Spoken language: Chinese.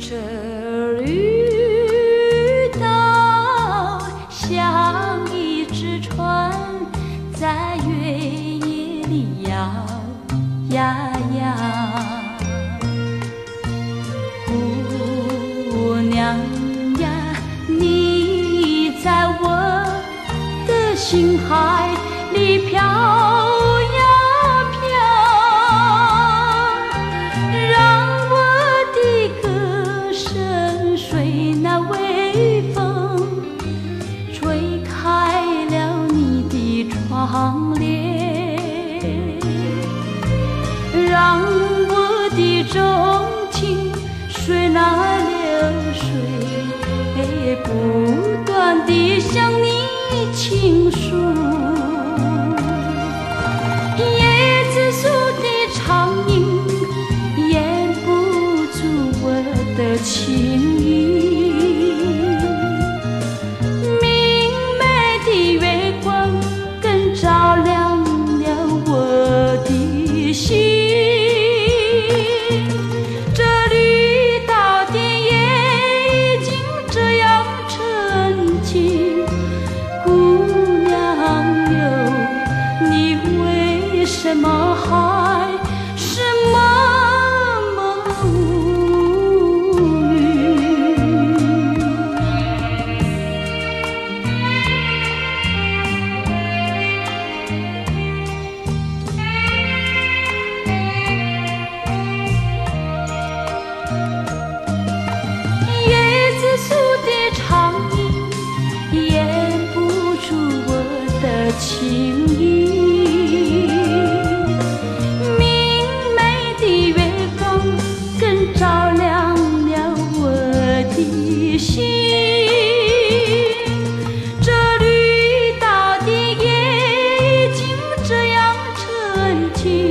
这绿岛像一只船，在原野里摇呀摇。姑娘呀，你在我的心海里飘呀飘，让我的歌声随那微风吹开了你的窗帘，让我的钟情随那流水不断地向你倾诉。椰子树的长影掩不住我的情意，明媚的月光更照亮了我的心。什么海，什么无语？椰子树的长影掩不住我的情意。照亮了我的心，这绿岛的夜已经这样沉静。